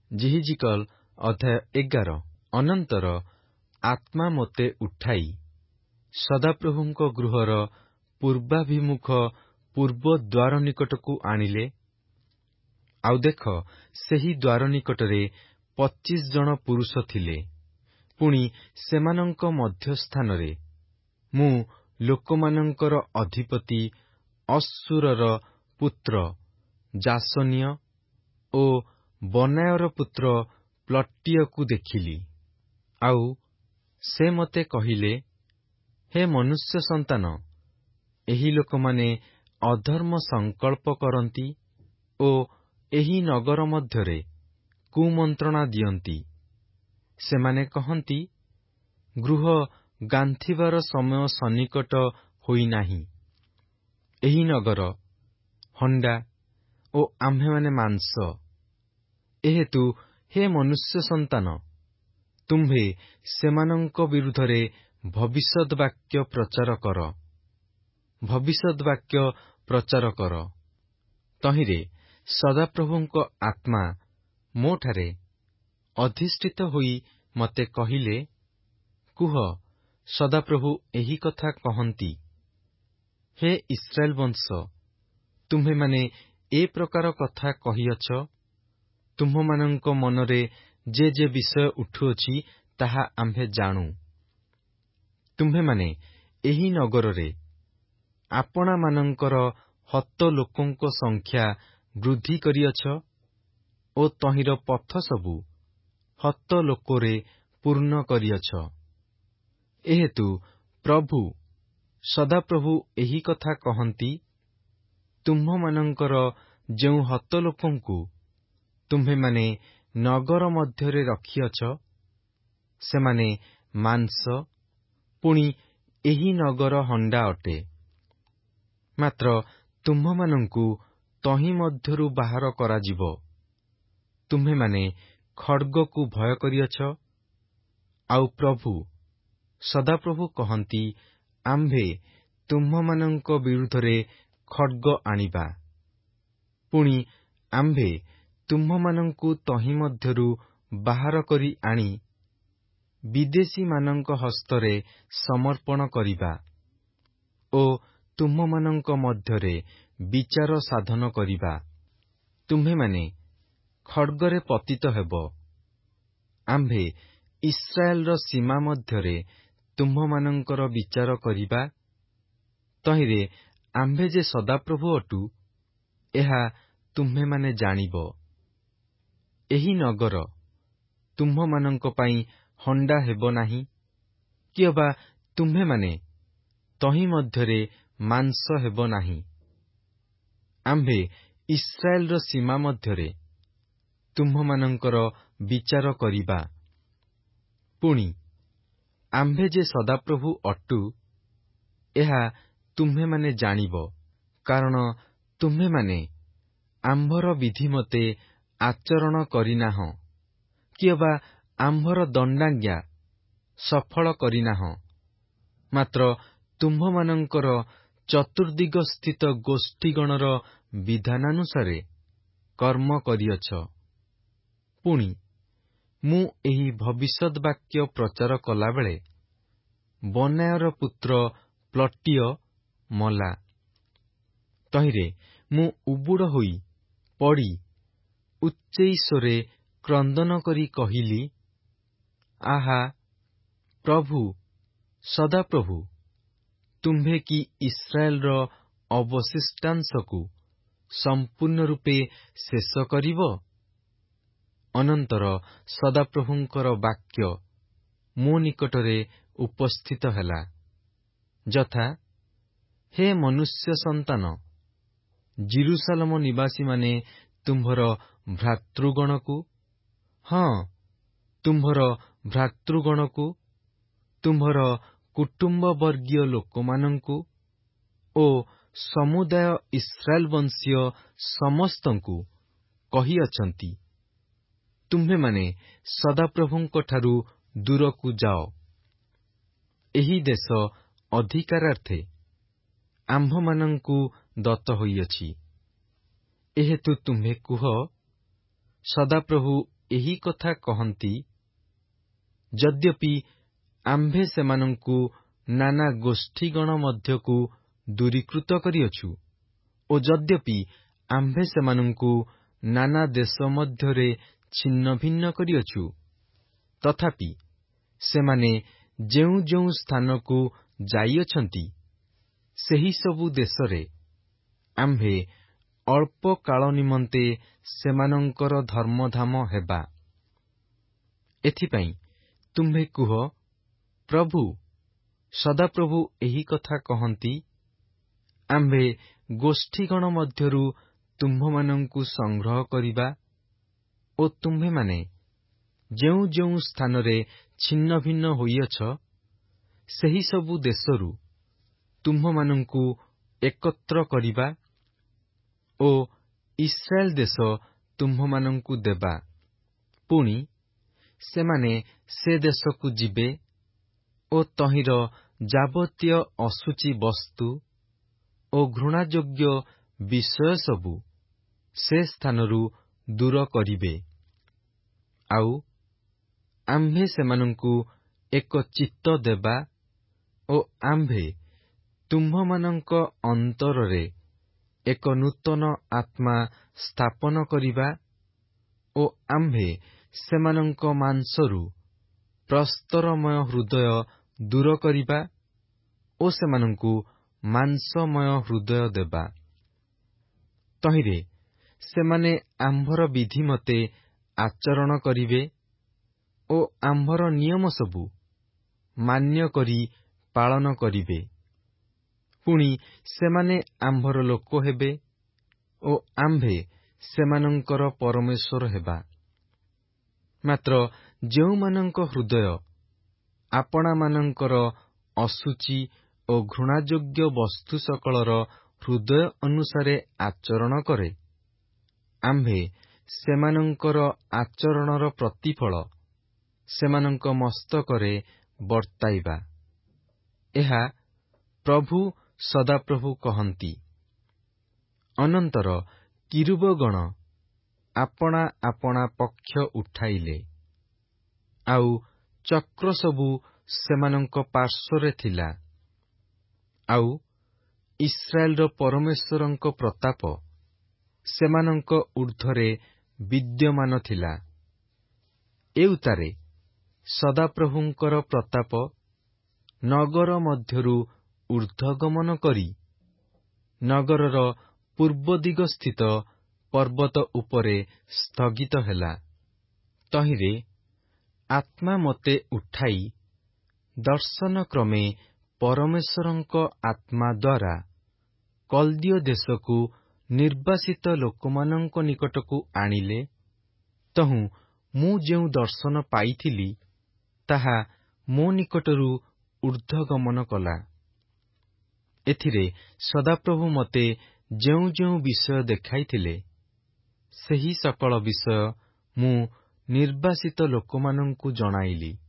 ଜିହିଜିକଲ ଅଧ୍ୟାୟ 11। ଅନନ୍ତର ଆତ୍ମା ମୋତେ ଉଠାଇ ସଦାପ୍ରଭୁଙ୍କ ଗୃହର ପୂର୍ବାଭିମୁଖ ପୂର୍ବ ଦ୍ୱାର ନିକଟକୁ ଆଣିଲେ। ଆଉ ଦେଖ, ସେହି ଦ୍ୱାର ନିକଟରେ 25 ଜଣ ପୁରୁଷ ଥିଲେ। ପୁଣି ସେମାନଙ୍କ ମଧ୍ୟସ୍ଥାନରେ ମୁଁ ଲୋକମାନଙ୍କର ଅଧିପତି ଅଶ୍ଶୁରର ପୁତ୍ର ଜାସନିୟ ଓ ବନାୟର ପୁତ୍ର ପ୍ଲଟିୟକୁ ଦେଖିଲି। ଆଉ ସେ ମୋତେ କହିଲେ, ହେ ମନୁଷ୍ୟ ସନ୍ତାନ, ଏହି ଲୋକମାନେ ଅଧର୍ମ ସଂକଳ୍ପ କରନ୍ତି ଓ ଏହି ନଗର ମଧ୍ୟରେ କୁମନ୍ତ୍ରଣା ଦିଅନ୍ତି। ସେମାନେ କହନ୍ତି, ଗୃହ ଗାନ୍ଥିବାର ସମୟ ସନ୍ନିକଟ ହୋଇନାହିଁ। ଏହି ନଗର ହଣ୍ଡା ଓ ଆମ୍ଭେମାନେ ମାଂସ। ଏହେତୁ ହେ ମନୁଷ୍ୟ ସନ୍ତାନ, ତୁମ୍ଭେ ସେମାନଙ୍କ ବିରୁଦ୍ଧରେ ଭବିଷ୍ୟତ୍ ବାକ୍ୟ ପ୍ରଚାର କର। ଭବିଷ୍ୟତ୍ ବାକ୍ୟ ପ୍ରଚାର କର। ତହିଁରେ ସଦାପ୍ରଭୁଙ୍କ ଆତ୍ମା ମୋଠାରେ ଅଧିଷ୍ଠିତ ହୋଇ ମୋତେ କହିଲେ, କୁହ, ସଦାପ୍ରଭୁ ଏହି କଥା କହନ୍ତି, ହେ ଇସ୍ରାଏଲ ବଂଶ, ତୁମ୍ଭେମାନେ ଏ ପ୍ରକାର କଥା କହିଅଛ। ତୁମ୍ଭମାନଙ୍କ ମନରେ ଯେ ବିଷୟ ଉଠୁଅଛି ତାହା ଆମ୍ଭେ ଜାଣୁ। ତୁମ୍ଭେମାନେ ଏହି ନଗରରେ ଆପଣାମାନଙ୍କର ହତ ଲୋକଙ୍କ ସଂଖ୍ୟା ବୃଦ୍ଧି କରିଅଛ ଓ ତହିଁର ପଥ ସବୁ ହତ ଲୋକରେ ପୂର୍ଣ୍ଣ କରିଅଛ। ଏହେତୁ ପ୍ରଭୁ ସଦାପ୍ରଭୁ ଏହି କଥା କହନ୍ତି, ତୁମ୍ଭମାନଙ୍କର ଯେଉଁ ହତ ଲୋକଙ୍କୁ ତୁମ୍ଭେମାନେ ନଗର ମଧ୍ୟରେ ରଖିଅଛ, ସେମାନେ ମାଂସ, ପୁଣି ଏହି ନଗର ହଣ୍ଡା ଅଟେ। ମାତ୍ର ତୁମ୍ଭମାନଙ୍କୁ ତହିଁ ମଧ୍ୟରୁ ବାହାର କରାଯିବ। ତୁମ୍ଭେମାନେ ଖଡ୍ଗକୁ ଭୟ କରିଅଛ। ଆଉ ପ୍ରଭୁ ସଦାପ୍ରଭୁ କହନ୍ତି, ଆମ୍ଭେ ତୁମ୍ଭମାନଙ୍କ ବିରୁଦ୍ଧରେ ଖଡ୍ଗ ଆଣିବା। ପୁଣି ଆମ୍ଭେ ତୁମ୍ଭମାନଙ୍କୁ ତହିଁ ମଧ୍ୟରୁ ବାହାର କରି ଆଣି ବିଦେଶୀମାନଙ୍କ ହସ୍ତରେ ସମର୍ପଣ କରିବା ଓ ତୁମ୍ଭମାନଙ୍କ ମଧ୍ୟରେ ବିଚାର ସାଧନ କରିବା। ତୁମ୍ଭେମାନେ ଖଡ୍ଗରେ ପତିତ ହେବ। ଆମ୍ଭେ ଇସ୍ରାଏଲର ସୀମା ମଧ୍ୟରେ ତୁମ୍ଭମାନଙ୍କର ବିଚାର କରିବା। ତହିଁରେ ଆମ୍ଭେ ଯେ ସଦାପ୍ରଭୁ ଅଟୁ, ଏହା ତୁମ୍ଭେମାନେ ଜାଣିବ। ଏହି ନଗର ତୁମ୍ଭମାନଙ୍କ ପାଇଁ ହଣ୍ଡା ହେବ ନାହିଁ, କି ଅବା ତୁମ୍ଭେମାନେ ତହିଁ ମଧ୍ୟରେ ମାଂସ ହେବ ନାହିଁ। ଆମ୍ଭେ ଇସ୍ରାଏଲର ସୀମା ମଧ୍ୟରେ ତୁମ୍ଭମାନଙ୍କର ବିଚାର କରିବା। ପୁଣି ଆମ୍ଭେ ଯେ ସଦାପ୍ରଭୁ ଅଟୁ, ଏହା ତୁମ୍ଭେମାନେ ଜାଣିବ। କାରଣ ତୁମ୍ଭେମାନେ ଆମ୍ଭର ବିଧିମତେ ଆଚରଣ କରିନାହଁ, କି ଅବା ଆମ୍ଭର ଦଣ୍ଡାଜ୍ଞା ସଫଳ କରିନାହଁ। ମାତ୍ର ତୁମ୍ଭମାନଙ୍କର ଚତୁର୍ଦ୍ଦିଗସ୍ଥିତ ଗୋଷ୍ଠୀଗଣର ବିଧାନାନୁସାରେ କର୍ମ କରିଅଛ। ପୁଣି ମୁଁ ଏହି ଭବିଷ୍ୟତ୍ ବାକ୍ୟ ପ୍ରଚାର କଲାବେଳେ ବନାୟର ପୁତ୍ର ପ୍ଲଟିୟ ମଲା। ତହିଁରେ ମୁଁ ଉବୁଡ଼ ହୋଇ ପଡ଼ି ଉଚ୍ଚୈଃସ୍ୱରେ କ୍ରନ୍ଦନ କରି କହିଲି, ଆହା, ପ୍ରଭୁ ସଦାପ୍ରଭୁ, ତୁମ୍ଭେ କି ଇସ୍ରାଏଲର ଅବଶିଷ୍ଟାଂଶକୁ ସମ୍ପୂର୍ଣ୍ଣ ରୂପେ ଶେଷ କରିବ? ଅନନ୍ତର ସଦାପ୍ରଭୁଙ୍କର ବାକ୍ୟ ମୋ ନିକଟରେ ଉପସ୍ଥିତ ହେଲା, ଯଥା, ହେ ମନୁଷ୍ୟ ସନ୍ତାନ, ଜିରୁସାଲମ ନିବାସୀମାନେ ତୁମ୍ଭର ଭ୍ରାତୃଗଣକୁ, ହଁ, ତୁମ୍ଭର ଭ୍ରାତୃଗଣକୁ, ତୁମ୍ଭର କୁଟୁମ୍ବବର୍ଗୀୟ ଲୋକମାନଙ୍କୁ ଓ ସମୁଦାୟ ଇସ୍ରାଏଲ ବଂଶୀୟ ସମସ୍ତଙ୍କୁ କହିଅଛନ୍ତି, ତୁମ୍ଭେମାନେ ସଦାପ୍ରଭୁଙ୍କଠାରୁ ଦୂରକୁ ଯାଅ। ଏହି ଦେଶ ଅଧିକାରାର୍ଥେ ଆମ୍ଭମାନଙ୍କୁ ଦତ୍ତ ହୋଇଅଛି। ଏହେତୁ ତୁମ୍ଭେ କୁହ, ସଦାପ୍ରଭୁ ଏହି କଥା କହନ୍ତି, ଯଦ୍ୟପି ଆମ୍ଭେ ସେମାନଙ୍କୁ ନାନା ଗୋଷ୍ଠୀଗଣ ମଧ୍ୟକୁ ଦୂରୀକୃତ କରିଅଛୁ ଓ ଯଦ୍ୟପି ଆମ୍ଭେ ସେମାନଙ୍କୁ ନାନା ଦେଶ ମଧ୍ୟରେ ଛିନ୍ନ ଭିନ୍ନ କରିଅଛୁ, ତଥାପି ସେମାନେ ଯେଉଁ ଯେଉଁ ସ୍ଥାନକୁ ଯାଇଅଛନ୍ତି, ସେହି ସବୁ ଦେଶରେ ଆମ୍ଭେ ଅଳ୍ପ କାଳ ନିମନ୍ତେ ସେମାନଙ୍କର ଧର୍ମଧାମ ହେବା। ଏଥିପାଇଁ ତୁମ୍ଭେ କୁହ, ପ୍ରଭୁ, ସଦାପ୍ରଭୁ ଏହି କଥା କହନ୍ତି, ଆମ୍ଭେ ଗୋଷ୍ଠୀଗଣ ମଧ୍ୟରୁ ତୁମ୍ଭମାନଙ୍କୁ ସଂଗ୍ରହ କରିବା ଓ ତୁମ୍ଭେମାନେ ଯେଉଁ ଯେଉଁ ସ୍ଥାନରେ ଛିନ୍ନ ଭିନ୍ନ ହୋଇଅଛ, ସେହି ସବୁ ଦେଶରୁ ତୁମ୍ଭମାନଙ୍କୁ ଏକତ୍ର କରିବା ଓ ଇସ୍ରାଏଲ ଦେଶ ତୁମ୍ଭମାନଙ୍କୁ ଦେବା। ପୁଣି ସେମାନେ ସେ ଦେଶକୁ ଯିବେ ଓ ତହିଁର ଯାବତୀୟ ଅଶୁଚି ବସ୍ତୁ ଓ ଘୃଣାଯୋଗ୍ୟ ବିଷୟ ସବୁ ସେ ସ୍ଥାନରୁ ଦୂର କରିବେ। ଆଉ ଆମ୍ଭେ ସେମାନଙ୍କୁ ଏକ ଚିତ୍ତ ଦେବା ଓ ଆମ୍ଭେ ତୁମ୍ଭମାନଙ୍କ ଅନ୍ତରରେ ଏକ ନୂତନ ଆତ୍ମା ସ୍ଥାପନ କରିବା ଓ ଆମ୍ଭେ ସେମାନଙ୍କ ମାଂସରୁ ପ୍ରସ୍ତରମୟ ହୃଦୟ ଦୂର କରିବା ଓ ସେମାନଙ୍କୁ ମାଂସମୟ ହୃଦୟ ଦେବା। ତହିଁରେ ସେମାନେ ଆମ୍ଭର ବିଧିମତେ ଆଚରଣ କରିବେ ଓ ଆମ୍ଭର ନିୟମ ସବୁ ମାନ୍ୟ କରି ପାଳନ କରିବେ। ପୁଣି ସେମାନେ ଆମ୍ଭର ଲୋକ ହେବେ ଓ ଆମ୍ଭେ ସେମାନଙ୍କର ପରମେଶ୍ୱର ହେବା। ମାତ୍ର ଯେଉଁମାନଙ୍କ ହୃଦୟ ଆପଣାମାନଙ୍କର ଅଶୁଚି ଓ ଘୃଣାଯୋଗ୍ୟ ବସ୍ତୁ ସକଳର ହୃଦୟ ଅନୁସାରେ ଆଚରଣ କରେ, ଆମ୍ଭେ ସେମାନଙ୍କର ଆଚରଣର ପ୍ରତିଫଳ ସେମାନଙ୍କ ମସ୍ତକରେ ବର୍ତ୍ତାଇବା। ଏହା ପ୍ରଭୁ ସଦାପ୍ରଭୁ କହନ୍ତି। ଅନନ୍ତର କିରୁବଗଣ ଆପଣା ଆପଣା ପକ୍ଷ ଉଠାଇଲେ, ଆଉ ଚକ୍ର ସବୁ ସେମାନଙ୍କ ପାର୍ଶ୍ୱରେ ଥିଲା, ଆଉ ଇସ୍ରାଏଲର ପରମେଶ୍ୱରଙ୍କ ପ୍ରତାପ ସେମାନଙ୍କ ଊର୍ଦ୍ଧ୍ୱରେ ବିଦ୍ୟମାନ ଥିଲା। ଏଉତାରେ ସଦାପ୍ରଭୁଙ୍କର ପ୍ରତାପ ନଗର ମଧ୍ୟରୁ ଊର୍ଦ୍ଧ୍ୱଗମନ କରି ନଗରର ପୂର୍ବ ଦିଗସ୍ଥିତ ପର୍ବତ ଉପରେ ସ୍ଥଗିତ ହେଲା। ତହିଁରେ ଆତ୍ମା ମୋତେ ଉଠାଇ ଦର୍ଶନ କ୍ରମେ ପରମେଶ୍ୱରଙ୍କ ଆତ୍ମା ଦ୍ୱାରା କଲ୍ଦୀୟ ଦେଶକୁ ନିର୍ବାସିତ ଲୋକମାନଙ୍କ ନିକଟକୁ ଆଣିଲେ। ତହୁଁ ମୁଁ ଯେଉଁ ଦର୍ଶନ ପାଇଥିଲି, ତାହା ମୋ ନିକଟରୁ ଊର୍ଦ୍ଧ୍ୱଗମନ କଲା। ଏଥିରେ ସଦାପ୍ରଭୁ ମୋତେ ଯେଉଁ ଯେଉଁ ବିଷୟ ଦେଖାଇଥିଲେ, ସେହି ସକଳ ବିଷୟ ମୁଁ ନିର୍ବାସିତ ଲୋକମାନଙ୍କୁ ଜଣାଇଲି।